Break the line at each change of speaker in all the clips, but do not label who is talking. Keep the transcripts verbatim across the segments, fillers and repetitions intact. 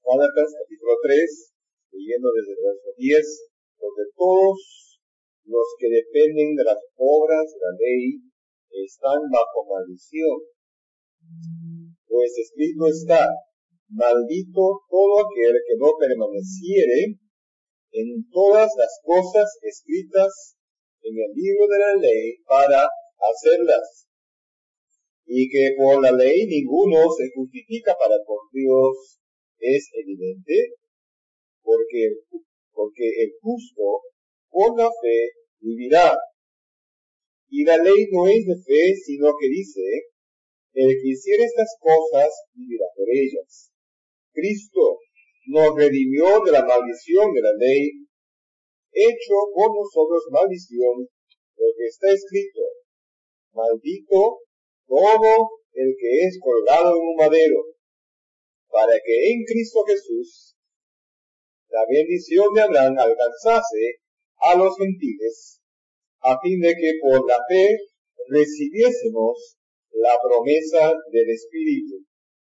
Gálatas capítulo tres, leyendo desde el verso diez, porque todos los que dependen de las obras de la ley están bajo maldición. Pues escrito está, maldito todo aquel que no permaneciere en todas las cosas escritas en el libro de la ley para hacerlas. Y que por la ley ninguno se justifica para con Dios es evidente, porque, porque el justo por la fe vivirá. Y la ley no es de fe, sino que dice, el que hiciere estas cosas vivirá por ellas. Cristo nos redimió de la maldición de la ley, hecho por nosotros maldición, porque está escrito, maldito todo el que es colgado en un madero, para que en Cristo Jesús la bendición de Abraham alcanzase a los gentiles, a fin de que por la fe recibiésemos la promesa del Espíritu.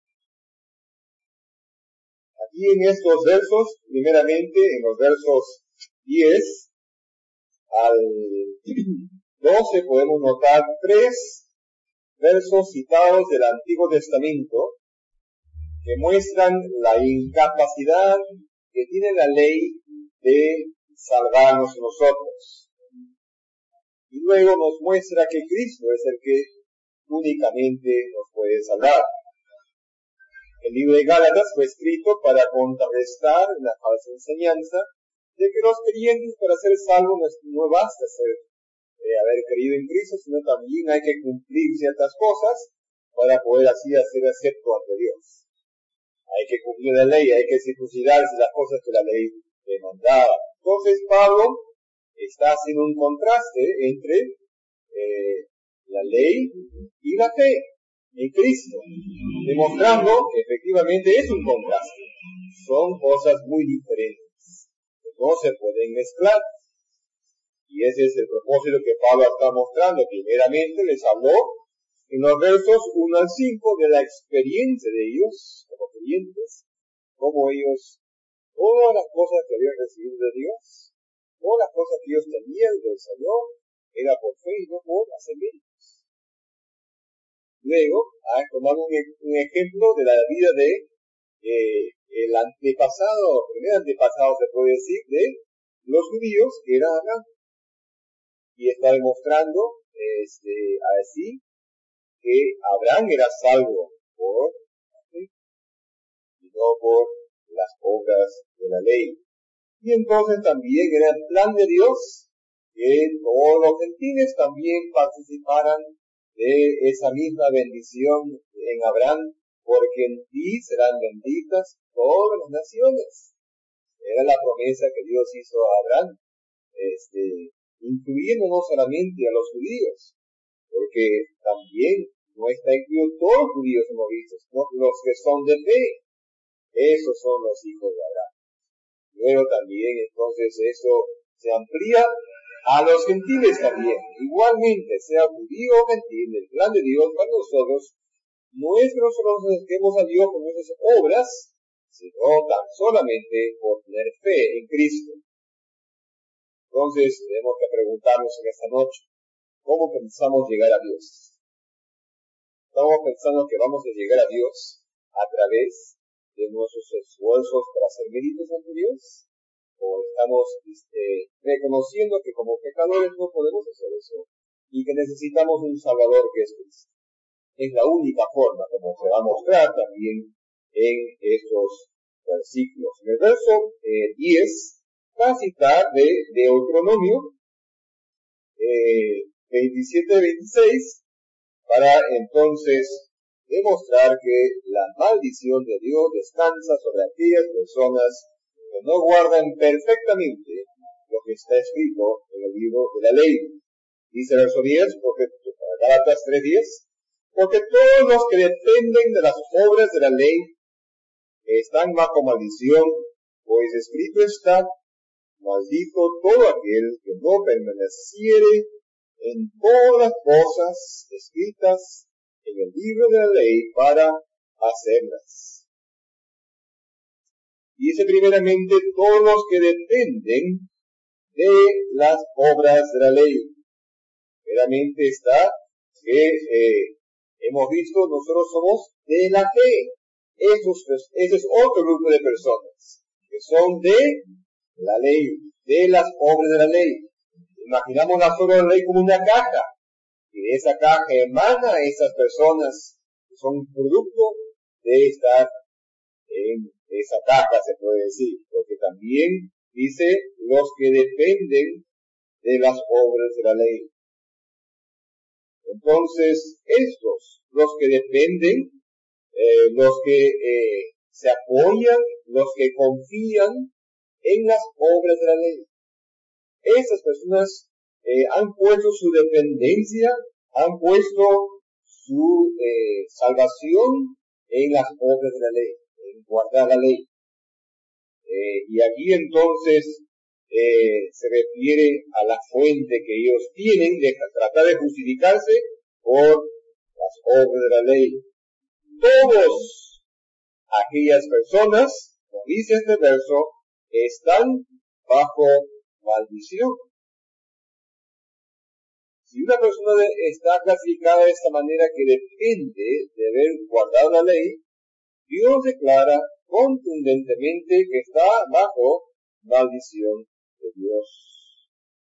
Aquí en estos versos, primeramente en los versos diez al doce, podemos notar tres versos citados del Antiguo Testamento que muestran la incapacidad que tiene la ley de salvarnos a nosotros. Y luego nos muestra que Cristo es el que únicamente nos puede salvar. El libro de Gálatas fue escrito para contrarrestar la falsa enseñanza de que los creyentes para ser salvos no, no basta ser, eh, haber creído en Cristo, sino también hay que cumplir ciertas cosas para poder así hacer acepto ante Dios. Hay que cumplir la ley, hay que circuncidarse las cosas que la ley demandaba. Entonces Pablo está haciendo un contraste entre eh, la ley y la fe en Cristo, demostrando que efectivamente es un contraste. Son cosas muy diferentes, que no se pueden mezclar. Y ese es el propósito que Pablo está mostrando. Primeramente les habló en los versos uno al cinco de la experiencia de ellos como creyentes, como ellos, todas las cosas que habían recibido de Dios, todas las cosas que ellos tenían del Señor, era por fe y no por hacer méritos. Luego, ha tomado un, un ejemplo de la vida de eh, el antepasado, el primer antepasado se puede decir, de los judíos, que era Abraham. Y está demostrando este, así que Abraham era salvo por la fe y no por las obras de la ley. Y entonces también era el plan de Dios que todos los gentiles también participaran de esa misma bendición en Abraham, porque en ti serán benditas todas las naciones. Era la promesa que Dios hizo a Abraham, este, incluyendo no solamente a los judíos, porque también no está incluido todos los judíos hemos visto, sino los que son de fe. Esos son los hijos de Abraham. Luego también entonces eso se amplía a los gentiles también. Igualmente, sea judío o gentil, el plan de Dios para nosotros no es que nosotros nos acerquemos a Dios con nuestras obras, sino tan solamente por tener fe en Cristo. Entonces tenemos que preguntarnos en esta noche, ¿cómo pensamos llegar a Dios? ¿Estamos pensando que vamos a llegar a Dios a través de nuestros esfuerzos para hacer méritos ante Dios? ¿O estamos este, reconociendo que como pecadores no podemos hacer eso y que necesitamos un Salvador que es Cristo? Es la única forma como se va a mostrar también en estos versículos. En el verso eh, diez va a citar de Deuteronomio eh, veintisiete veintiséis para entonces demostrar que la maldición de Dios descansa sobre aquellas personas que no guardan perfectamente lo que está escrito en el libro de la ley. Dice el verso diez, porque, Gálatas tres diez, porque todos los que dependen de las obras de la ley están bajo maldición, pues escrito está, maldito todo aquel que no permaneciere en todas las cosas escritas en el libro de la ley para hacerlas. Dice primeramente todos los que dependen de las obras de la ley. Primeramente está que eh, hemos visto, nosotros somos de la fe. Esos, ese es otro grupo de personas que son de la ley, de las obras de la ley. Imaginamos las obras de la ley como una caja, y de esa caja emana a esas personas que son producto de estar en esa caja, se puede decir, porque también dice los que dependen de las obras de la ley. Entonces, estos, los que dependen, eh, los que eh, se apoyan, los que confían en las obras de la ley. Esas personas eh, han puesto su dependencia, han puesto su eh, salvación en las obras de la ley, en guardar la ley. Eh, y aquí entonces eh, se refiere a la fuente que ellos tienen de tratar de justificarse por las obras de la ley. Todos aquellas personas, como dice este verso, están bajo maldición. Si una persona está clasificada de esta manera que depende de haber guardado la ley, Dios declara contundentemente que está bajo maldición de Dios.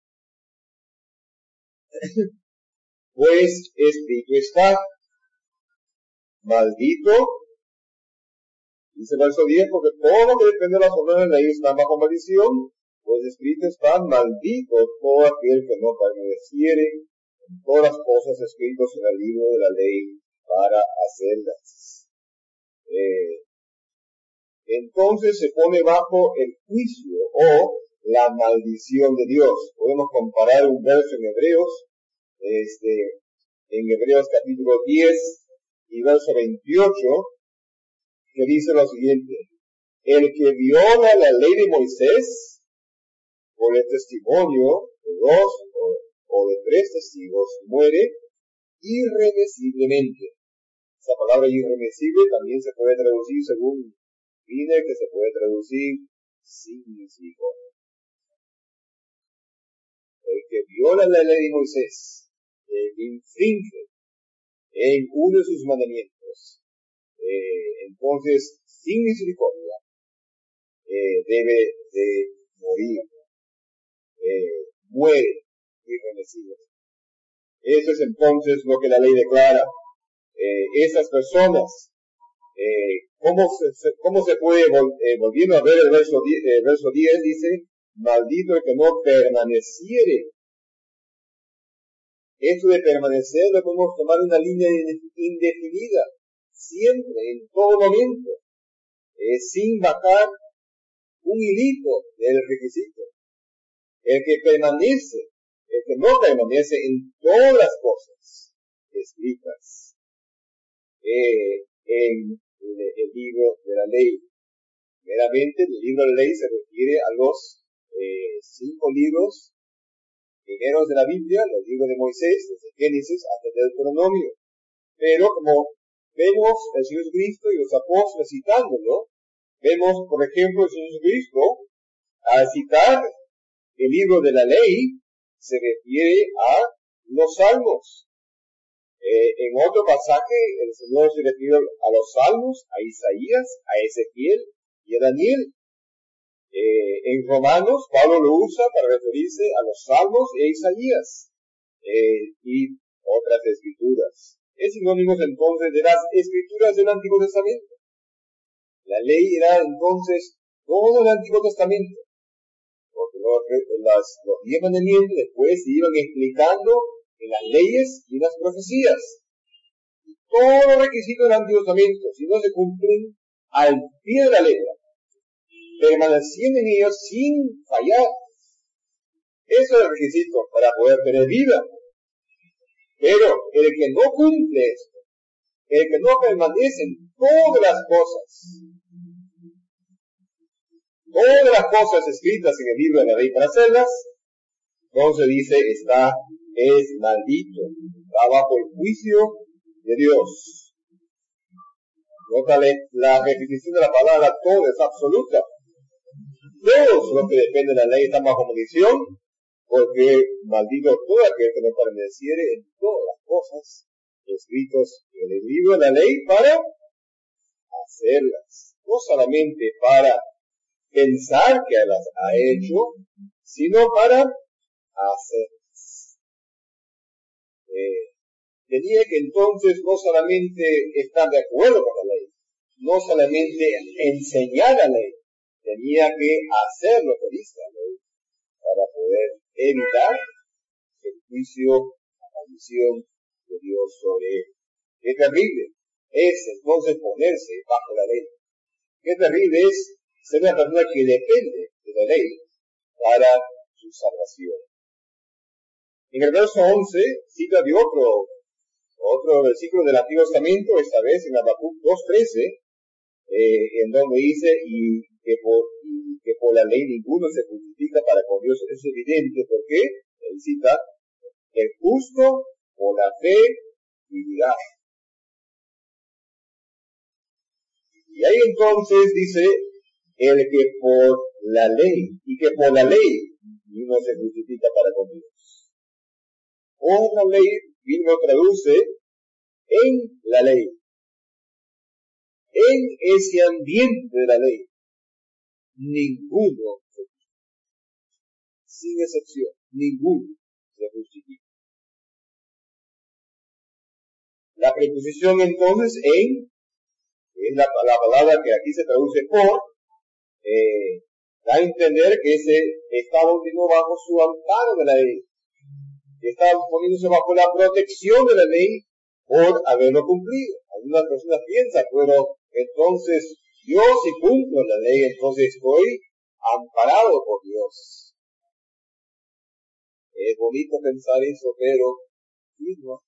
Pues escrito está, maldito, dice el verso diez, porque todo lo que depende de las obras de la ley está bajo maldición, pues escrito está, maldito todo aquel que no permaneciere en todas las cosas escritas en el libro de la ley para hacerlas. Eh, entonces se pone bajo el juicio o la maldición de Dios. Podemos comparar un verso en Hebreos, este, en Hebreos capítulo diez y verso veintiocho, que dice lo siguiente: el que viola la ley de Moisés por el testimonio de dos o, o de tres testigos muere irremisiblemente. Esa palabra irremisible también se puede traducir según Wiener, que se puede traducir sin misericordia. El que viola la ley de Moisés, el que infringe en uno de sus mandamientos, eh, entonces sin misericordia eh, debe de morir, eh, muere irremisiblemente. Eso es entonces lo que la ley declara. Eh, esas personas, eh, ¿cómo, se, ¿cómo se puede, eh, volviendo a ver el verso diez, eh, verso diez, dice, maldito el que no permaneciere. Eso de permanecer lo podemos tomar una línea indefinida, siempre, en todo momento, eh, sin bajar un hilito del requisito. El que permanece, el que no permanece en todas las cosas escritas eh, en el, el libro de la ley. Meramente el libro de la ley se refiere a los eh, cinco libros primeros de la Biblia, los libros de Moisés, desde Génesis hasta Deuteronomio. Pero como vemos el Señor Jesucristo y los apóstoles citándolo, vemos, por ejemplo, el Señor Jesucristo, al citar el libro de la ley, se refiere a los salmos. Eh, en otro pasaje, el Señor se refiere a los salmos, a Isaías, a Ezequiel y a Daniel. Eh, en Romanos, Pablo lo usa para referirse a los salmos e Isaías eh, y otras escrituras. Es sinónimo entonces de las escrituras del Antiguo Testamento. La ley era entonces todo el Antiguo Testamento, porque los, las, los diez mandamientos después se iban explicando en las leyes y las profecías. Todos los requisitos del Antiguo Testamento, si no se cumplen al pie de la letra, permaneciendo en ellos sin fallar. Eso es el requisito para poder tener vida. Pero el que no cumple esto, el que no permanece en todas las cosas, todas las cosas escritas en el libro de la ley para hacerlas, entonces dice, está, es maldito, está bajo el juicio de Dios. Nótale, la repetición de la palabra todo es absoluta. Todos los que dependen de la ley están bajo maldición, porque maldito todo aquel que no permaneciere en todas las cosas escritos en el libro de la ley para hacerlas. No solamente para pensar que las ha hecho, sino para hacerlas. Eh, tenía que entonces no solamente estar de acuerdo con la ley, no solamente enseñar la ley, tenía que hacer lo que dice la ley para poder evitar el juicio, la maldición de Dios sobre él. Qué terrible es entonces ponerse bajo la ley. Qué terrible es ser una persona que depende de la ley para su salvación. En el verso once cita de otro, otro versículo del Antiguo Testamento, esta vez en Habacuc dos trece, eh, en donde dice, y que, por, y que por la ley ninguno se justifica para con Dios. Es evidente, porque él cita, el justo por la fe vivirá. Y ahí entonces dice, el que por la ley, y que por la ley no se justifica para con Dios. Por la ley, vino traduce en la ley. En ese ambiente de la ley, ninguno se justifica. Sin excepción, ninguno se justifica. La preposición entonces en, es la, la palabra que aquí se traduce por, eh, da a entender que ese estaba unido bajo su amparo de la ley, que estaba poniéndose bajo la protección de la ley por haberlo cumplido. Algunas personas piensan, pero entonces yo si cumplo la ley, entonces estoy amparado por Dios. Es bonito pensar eso, pero no.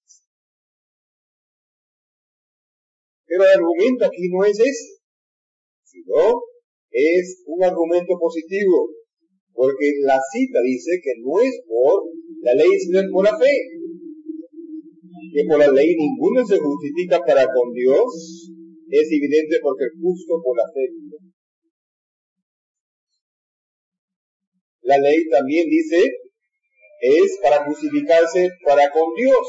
Pero el argumento aquí no es ese, sino es un argumento positivo, porque la cita dice que no es por la ley, sino es por la fe. Que por la ley ninguno se justifica para con Dios, es evidente porque el justo por la fe vive. La ley también dice, es para justificarse para con Dios.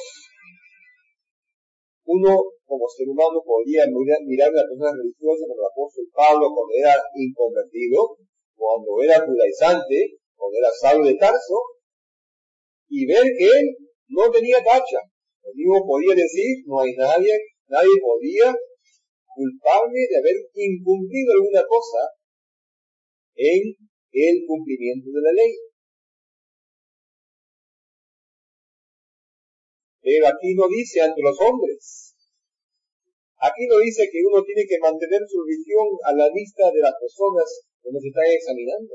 Uno, como ser humano, podría mirar, mirar a una persona religiosa como el apóstol Pablo cuando era inconvertido, cuando era judaizante, cuando era Saulo de Tarso, y ver que él no tenía tacha. El mismo podía decir, no hay nadie, nadie podía culparme de haber incumplido alguna cosa en el cumplimiento de la ley. Pero aquí no dice ante los hombres. Aquí no dice que uno tiene que mantener su religión a la vista de las personas que nos están examinando.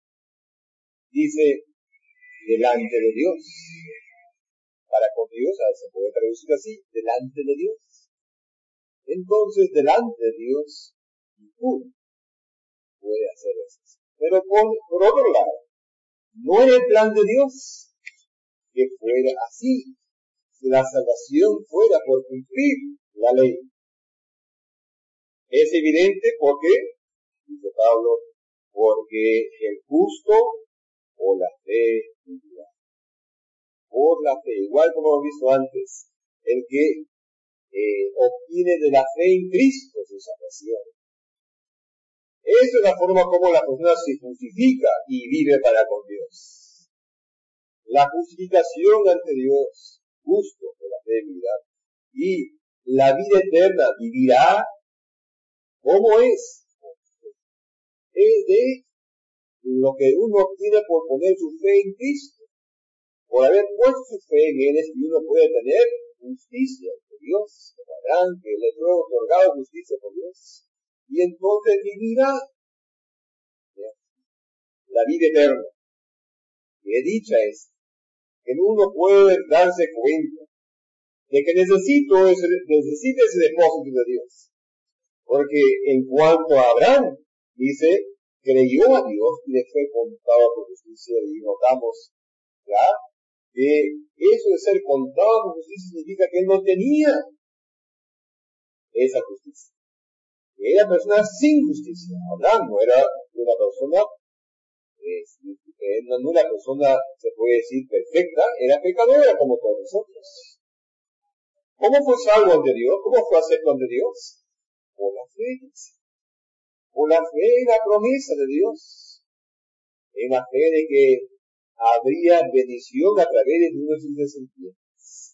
Dice, delante de Dios. Para con Dios, se puede traducir así, delante de Dios. Entonces, delante de Dios, ninguno puede hacer eso. Pero por, por otro lado, no era el plan de Dios que fuera así. Si la salvación fuera por cumplir la ley. Es evidente porque, dice Pablo, porque el justo por la fe vivirá. Por la fe, igual como hemos visto antes, el que eh, obtiene de la fe en Cristo su salvación. Esa es la forma como la persona se justifica y vive para con Dios. La justificación ante Dios, justo por la fe vivirá. Y la vida eterna vivirá. ¿Cómo es? Es de lo que uno obtiene por poner su fe en Cristo. Por haber puesto su fe en Él, es que uno puede tener justicia de Dios, como Abraham, que le fue otorgado justicia por Dios. Y entonces vivirá la vida eterna. Que dicha es que uno puede darse cuenta de que necesito ese, necesita ese depósito de Dios. Porque en cuanto a Abraham, dice, creyó a Dios y le fue contado por justicia. Y notamos, ¿ya? Que eso de ser contado por justicia significa que él no tenía esa justicia. Era persona sin justicia. Abraham no era una persona es, eh, no, no una persona, se puede decir, perfecta, era pecadora como todos nosotros. ¿Cómo fue salvo ante Dios? ¿Cómo fue acepto ante Dios? Por la fe. Por la fe en la promesa de Dios. En la fe de que habría bendición a través de sus descendientes.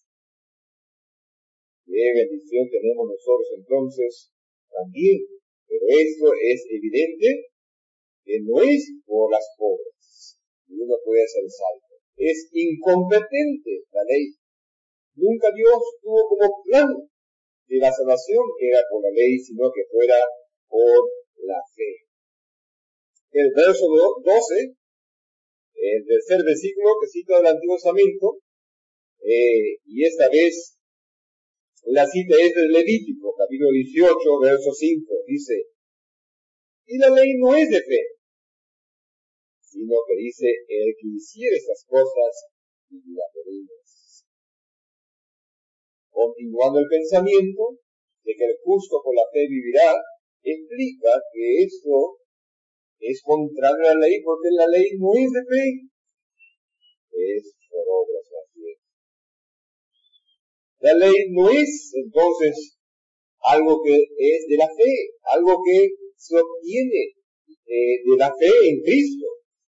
Qué bendición tenemos nosotros entonces también. Pero esto es evidente que no es por las obras. Uno puede ser salvo. Es incompetente la ley. Nunca Dios tuvo como plan de la salvación que era por la ley, sino que fuera por la fe. El verso doce, el tercer versículo que cita del Antiguo Testamento, eh, y esta vez la cita es del Levítico, capítulo dieciocho, verso cinco, dice, y la ley no es de fe, sino que dice, el que hiciera estas cosas, vivirá por ellas. Continuando el pensamiento de que el justo por la fe vivirá, explica que esto es contrario a la ley, porque la ley no es de fe, es por obras la fe. La ley no es, entonces, algo que es de la fe, algo que se obtiene eh, de la fe en Cristo.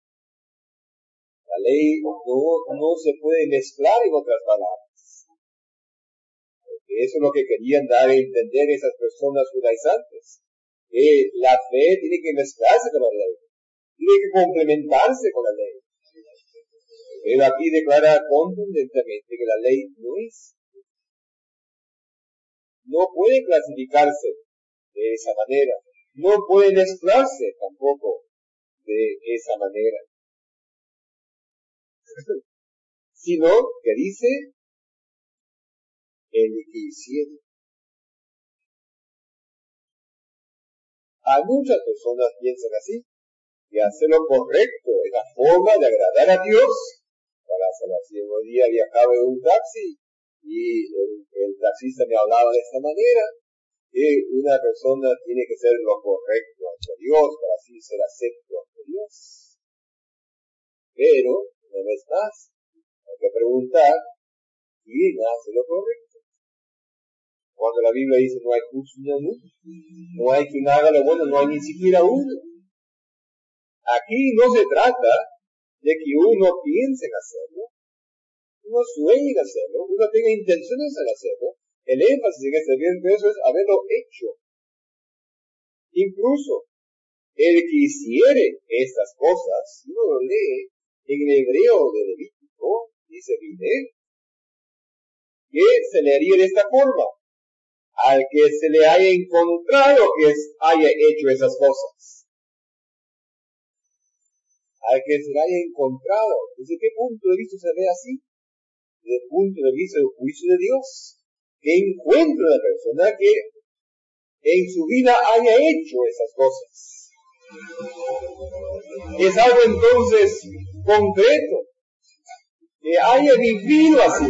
La ley no, no se puede mezclar, en otras palabras. Porque eso es lo que querían dar a entender esas personas judaizantes. Que la fe tiene que mezclarse con la ley. Tiene que complementarse con la ley. Pero aquí declara contundentemente que la ley no es. No puede clasificarse de esa manera. No puede mezclarse tampoco de esa manera. Sino que dice, el que hiciera. Hay muchas personas que piensan así, que hacer lo correcto es la forma de agradar a Dios para la salvación. Hoy día viajaba en un taxi y el, el taxista me hablaba de esta manera, que una persona tiene que hacer lo correcto ante Dios para así ser acepto ante Dios. Pero, una vez más, hay que preguntar, ¿quién hace lo correcto? Cuando la Biblia dice no hay justo ni uno, no hay quien haga lo bueno, no hay ni siquiera uno. Aquí no se trata de que uno piense en hacerlo, uno sueñe en hacerlo, uno tenga intenciones en hacerlo. El énfasis en este verso es haberlo hecho. Incluso, el que hiciere estas cosas, si uno lo lee en el hebreo de Levítico, dice bien, que se le haría de esta forma, al que se le haya encontrado que haya hecho esas cosas. Al que se le haya encontrado. ¿Desde qué punto de vista se ve así? Desde el punto de vista del juicio de Dios. Que encuentre la persona que en su vida haya hecho esas cosas. Es algo entonces concreto. Que haya vivido así.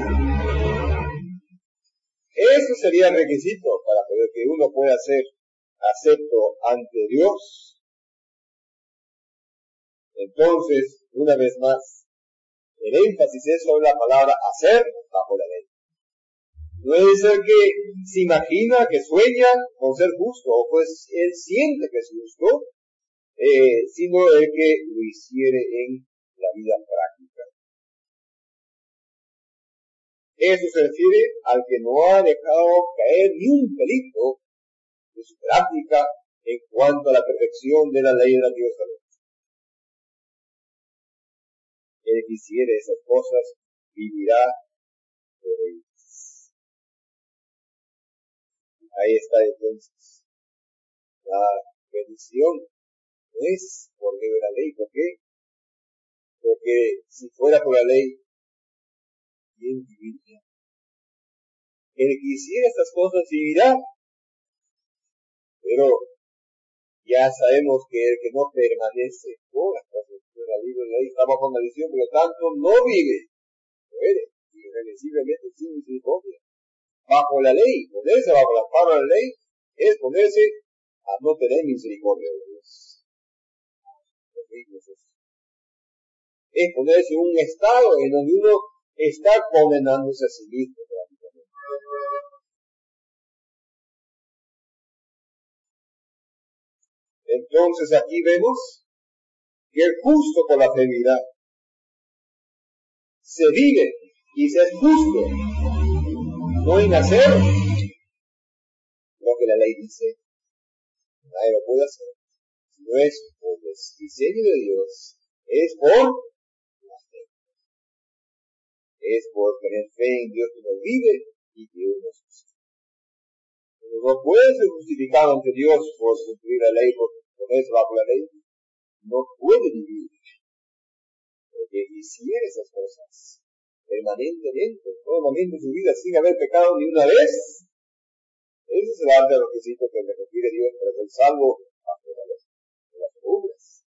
Eso sería el requisito para poder que uno pueda ser acepto ante Dios. Entonces, una vez más, el énfasis es sobre la palabra hacer bajo la ley. No es el que se imagina, que sueña con ser justo, o pues él siente que es justo, eh, sino el que lo hiciere en la vida práctica. Eso se refiere al que no ha dejado caer ni un pelito de su práctica en cuanto a la perfección de la ley del Antiguo Testamento. El que hiciere esas cosas vivirá por ellas. Ahí está entonces la bendición. No es por medio de la ley. ¿Por qué? Porque si fuera por la ley, ¿quién viviría? El que hiciera estas cosas vivirá. Pero ya sabemos que el que no permanece por las cosas de la ley, la ley está bajo maldición, por lo tanto no vive. Muere irremisiblemente sin misericordia. Bajo la ley, ponerse bajo la palabra de la ley, es ponerse a no tener misericordia de Dios. es ponerse en un estado en donde uno está condenándose a sí mismo. Entonces aquí vemos que el justo por la fe vivirá. Se vive y se es justo, no en hacer lo que la ley dice. Nadie lo puede hacer. No es por el diseño de Dios, es por la fe. Es por tener fe en Dios que uno vive y que uno es justo. Uno no puede ser justificado ante Dios por cumplir la ley, por ponerse bajo la ley. No puede vivir. Porque hiciera esas cosas permanentemente, en todo momento de su vida, sin haber pecado ni una vez. Ese es el arte requisito que le requiere Dios para ser salvo bajo la ley de las obras.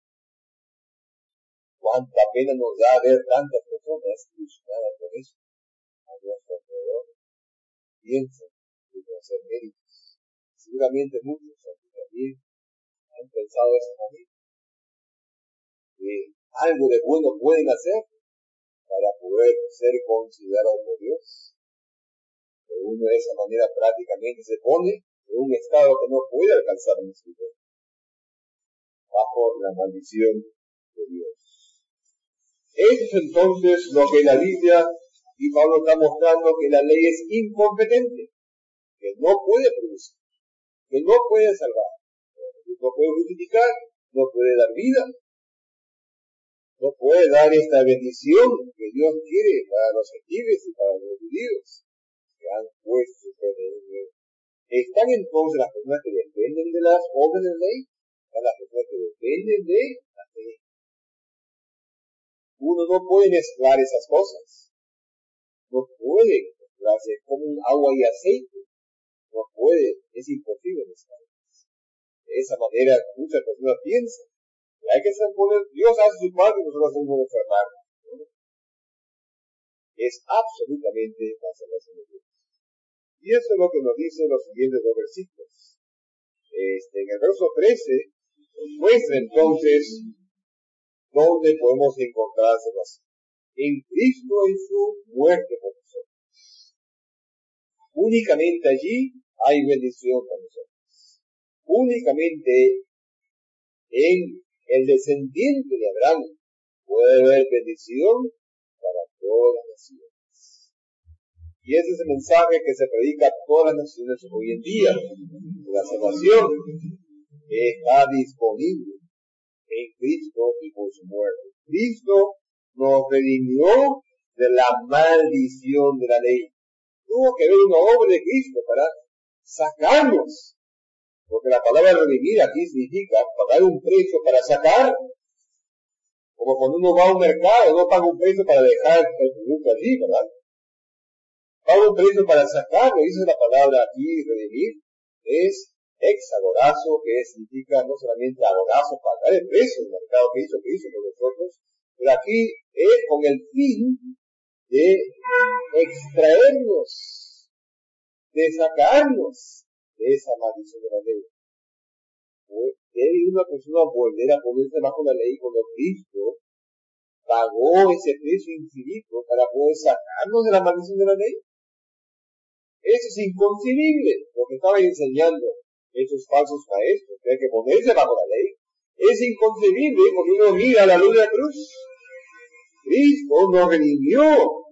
Cuánta pena nos da ver tantas personas ilusionadas con eso a nuestro alrededor. Piensan en hacer méritos. Seguramente muchos aquí también han pensado de esa manera. Que algo de bueno pueden hacer para poder ser considerados por Dios. Pero uno de esa manera prácticamente se pone en un estado que no puede alcanzar en su vida, bajo la maldición de Dios. Eso es entonces lo que la Biblia y Pablo está mostrando, que la ley es incompetente, que no puede producir, que no puede salvar, no puede justificar, no puede dar vida, no puede dar esta bendición que Dios quiere para los gentiles y para los judíos que han puesto su fe en Dios. ¿Están entonces las personas que dependen de las obras de la ley? ¿Están las personas que dependen de la ley? Uno no puede mezclar esas cosas. No puede mezclarse como un agua y aceite. No puede, es imposible mezclarlas. De esa manera muchas personas piensan. Hay que ser poner, Dios hace su parte y nosotros hacemos nuestra parte. ¿No? Es absolutamente la salvación de Dios. Y eso es lo que nos dicen los siguientes dos versículos. Este, en el verso trece, nos muestra entonces dónde podemos encontrar salvación. En Cristo, en su muerte por nosotros. Únicamente allí hay bendición para nosotros. Únicamente en el descendiente de Abraham puede haber bendición para todas las naciones. Y ese es el mensaje que se predica a todas las naciones hoy en día. La salvación está disponible en Cristo y por su muerte. Cristo nos redimió de la maldición de la ley. Tuvo que haber una obra de Cristo para sacarnos. Porque la palabra redimir aquí significa pagar un precio para sacar. Como cuando uno va a un mercado, no paga un precio para dejar el producto allí, ¿verdad? Paga un precio para sacarlo. Esa es la palabra aquí, redimir. Es exagorazo, que significa no solamente agorazo, pagar el precio del mercado que hizo Cristo por nosotros, pero aquí es con el fin de extraernos, de sacarnos de esa maldición de la ley. Debe una persona volver a ponerse bajo la ley cuando Cristo pagó ese precio infinito para poder sacarnos de la maldición de la ley? Eso es inconcebible, lo que estaban enseñando esos falsos maestros, que hay que ponerse bajo la ley. Es inconcebible cuando uno mira la luz de la cruz. Cristo nos redimió,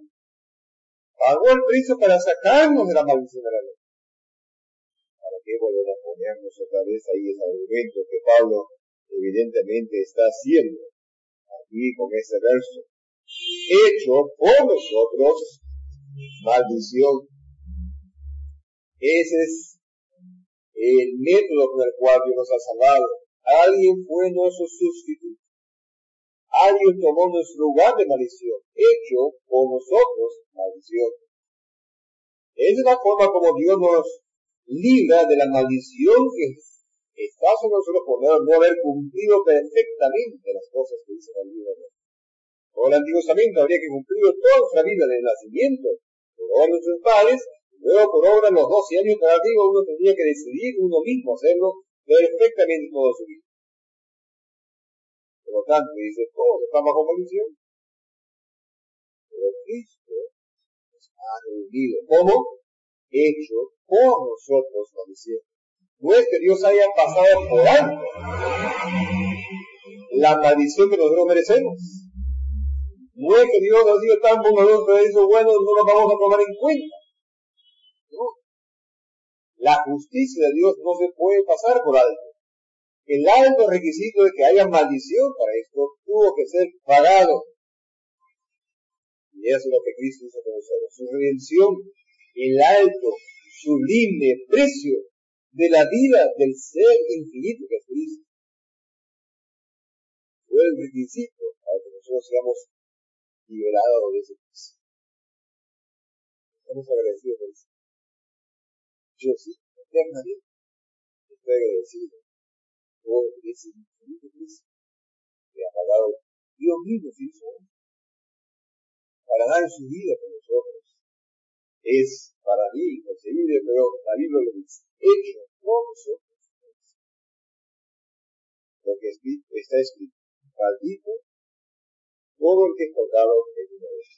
pagó el precio para sacarnos de la maldición de la ley. ¿Para qué volver a ponernos otra vez ahí ese argumento que Pablo evidentemente está haciendo aquí con ese verso? Hecho por nosotros maldición. Ese es el método con el cual Dios nos ha salvado. Alguien fue nuestro sustituto. Alguien tomó nuestro lugar de maldición. Hecho por nosotros maldición. Esa es la forma como Dios nos libra de la maldición que está sobre nosotros por no haber cumplido perfectamente las cosas que dice la Biblia. Por el Antiguo Testamento habría que cumplir toda nuestra vida desde el nacimiento, por obra de nuestros padres, luego por obra de los doce años para arriba uno tendría que decidir uno mismo hacerlo perfectamente toda su vida. Por lo tanto, dice, todos están bajo maldición. Pero Cristo nos ha redimido. ¿Cómo? Hecho por nosotros maldición. No es que Dios haya pasado por alto la maldición que nosotros merecemos. No es que Dios ha sido tan bondadoso que ha dicho, bueno, no lo vamos a tomar en cuenta. No. La justicia de Dios no se puede pasar por alto. El alto requisito de que haya maldición para esto tuvo que ser pagado. Y eso es lo que Cristo hizo con nosotros. Su redención, el alto, sublime precio de la vida del ser infinito que es Cristo. Fue el requisito para que nosotros seamos liberados de ese precio. Estamos agradecidos por eso. Yo sí, eternamente estoy agradecido por ese infinito precio que ha pagado Dios mismo se hizo para dar su vida por nosotros. Es para mí inconcebible, pero la Biblia lo dice, hecho por nosotros. Lo que está escrito, maldito todo el que es colgado en una vez.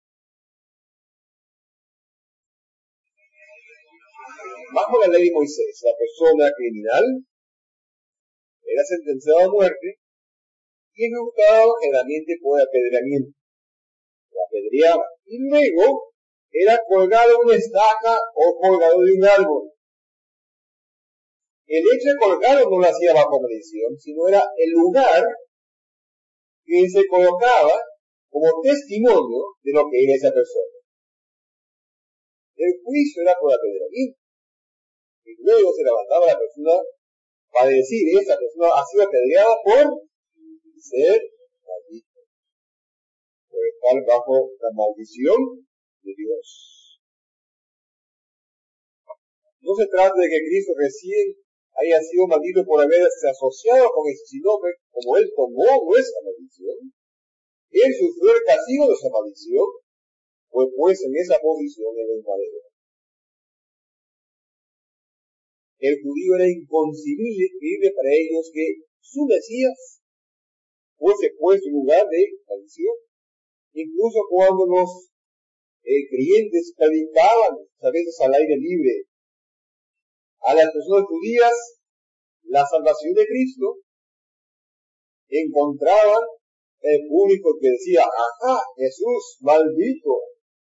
Bajo la ley de Moisés, la persona criminal era sentenciada a muerte y ejecutado generalmente por apedreamiento. La apedreaba y luego era colgado de una estaca o colgado de un árbol. El hecho de colgado no lo hacía bajo maldición, sino era el lugar que se colocaba como testimonio de lo que era esa persona. El juicio era por apedreamiento. Y luego se levantaba la persona para decir, esa persona ha sido apedreada por ser maldita, por estar bajo la maldición de Dios. No se trata de que Cristo recién haya sido maldito por haberse asociado con eso, sino que como Él tomó nuestra maldición, Él sufrió el castigo de esa maldición, fue pues en esa posición en el madero. El judío era inconcebible para ellos que su Mesías fuese puesto en lugar de maldición. Incluso cuando los eh, creyentes predicaban a veces al aire libre a las personas judías la salvación de Cristo, encontraban el público que decía, ajá, Jesús, maldito,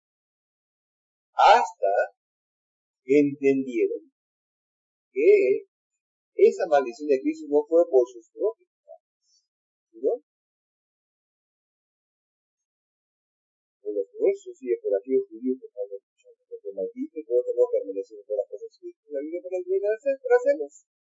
hasta que entendieron que esa maldición de Cristo no fue por sus propios pecados, sino por los nuestros y por aquellos judíos que están escuchando. Porque maldito y todo que no permanecen por las cosas que la Biblia para el bien para hacemos.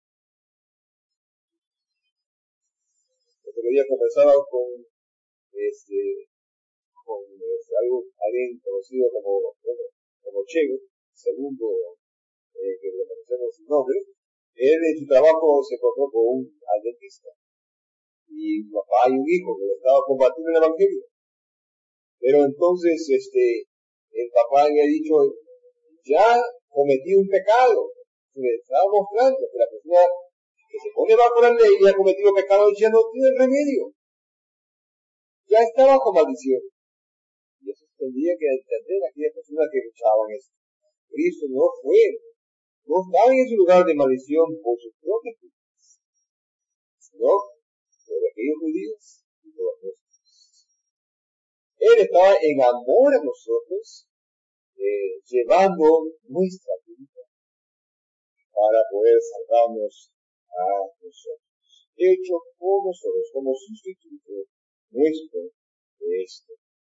Otro día conversaba con este con este, algo, alguien conocido como, bueno, como Chego, segundo eh, que le conocemos su nombre. Él en su trabajo se encontró con un adventista y un papá y un hijo que estaba combatiendo el evangelio. Pero entonces este el papá le ha dicho, ya cometí un pecado. Le estaba mostrando que la persona que se pone bajo la ley y ha cometido pecado ya no tiene remedio. Ya está bajo maldición. Y eso tendría que entender a aquellas personas que luchaban eso. Cristo no fue, no estaba en ese lugar de maldición por sus propios pecados, sino por aquellos judíos y por los nuestros. Él estaba en amor a nosotros, eh, llevando nuestra vida para poder salvarnos a nosotros. Hecho por nosotros, como sustituto nuestro de esto.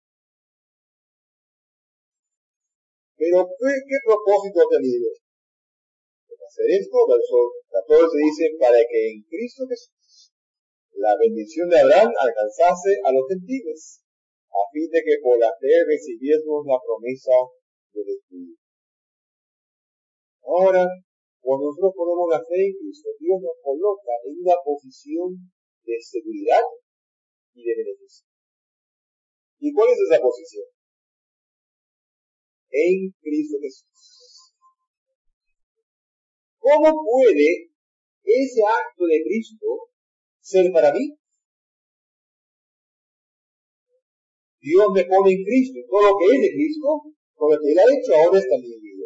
Pero, ¿qué, qué propósito ha tenido? Hacer esto, verso catorce dice, para que en Cristo Jesús la bendición de Abraham alcanzase a los gentiles, a fin de que por la fe recibiésemos la promesa del Espíritu. Ahora, cuando nosotros ponemos la fe en Cristo, Dios nos coloca en una posición de seguridad y de beneficio. ¿Y cuál es esa posición? En Cristo Jesús. ¿Cómo puede ese acto de Cristo ser para mí? Dios me pone en Cristo, y todo lo que es de Cristo, con lo que Él ha hecho, ahora es también mío.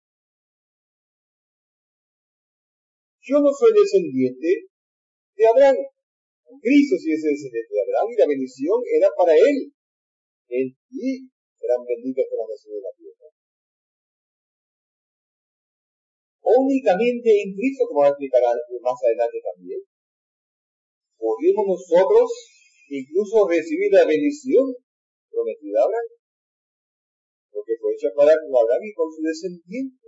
Yo no soy descendiente de Abraham. Cristo sí es descendiente de Abraham, y la bendición era para Él. En ti serán benditas todas las naciones de la tierra. Únicamente en Cristo, como va a explicar más adelante también, podemos nosotros incluso recibir la bendición prometida a Abraham, porque fue hecha para Abraham y con su descendiente.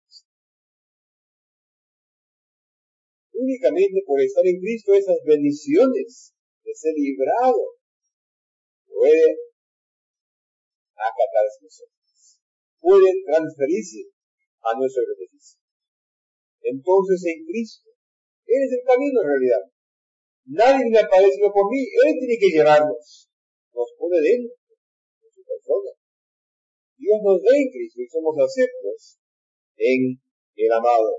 Únicamente por estar en Cristo, esas bendiciones de ser librado puede acatarse nosotros, pueden transferirse a nuestro beneficio. Entonces en Cristo, Él es el camino en realidad. Nadie me ha padecido por mí, Él tiene que llevarnos. Nos pone dentro de su persona. Dios nos ve en Cristo y somos aceptos en el amado.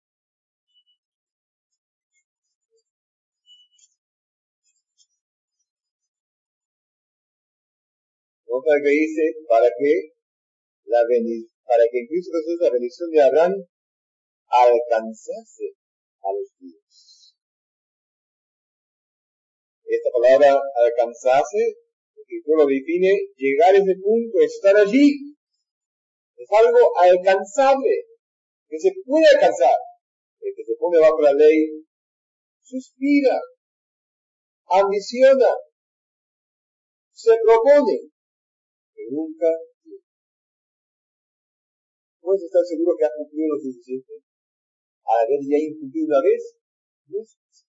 Nota que dice, para que, la benic- para que en Cristo Jesús la bendición de Abraham alcanzase a los judíos. Esta palabra alcanzase, el escritor lo define, llegar a ese punto, estar allí. Es algo alcanzable, que se puede alcanzar. El que se pone bajo la ley, suspira, ambiciona, se propone, que nunca llega. ¿Puedes estar seguro que has cumplido lo suficiente? Al haber ya incumplido una vez, no es suficiente.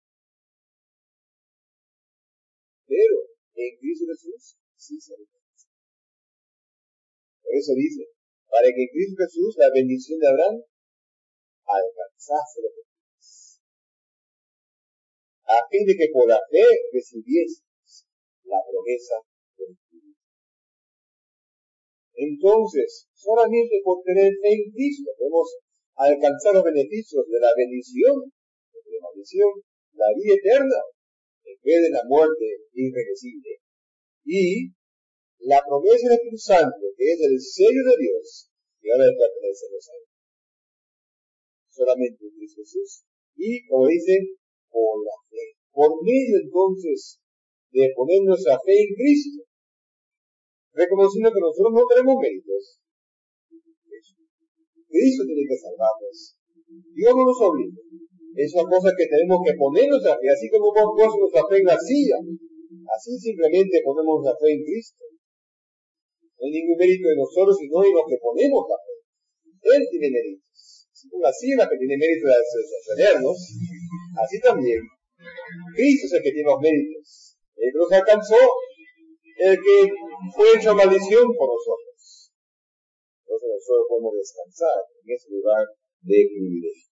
Pero en Cristo Jesús sí se alcanza. Por eso dice, para que en Cristo Jesús la bendición de Abraham alcanzase lo que tienes, a fin de que por la fe recibieses la promesa del Espíritu. Entonces, solamente por tener fe en Cristo podemos alcanzar los beneficios de la bendición, de la maldición, la vida eterna, en vez de la muerte irreversible. Y la promesa del Espíritu Santo, que es el sello de Dios, que ahora le pertenece a los años. Solamente en Cristo Jesús. Y, como dice, por la fe. Por medio, entonces, de poner nuestra fe en Cristo, reconociendo que nosotros no tenemos méritos. Cristo tiene que salvarnos. Dios no nos obliga. Es una cosa que tenemos que poner nuestra fe, así como hemos puesto nuestra fe en la silla. Así simplemente ponemos nuestra fe en Cristo. No hay ningún mérito de nosotros, sino en los que ponemos la fe. Él tiene méritos. Así como la silla que tiene mérito de sostenernos, así también Cristo es el que tiene los méritos. El que nos alcanzó, el que fue hecho maldición por nosotros. Entonces nosotros podemos descansar en ese lugar de privilegio.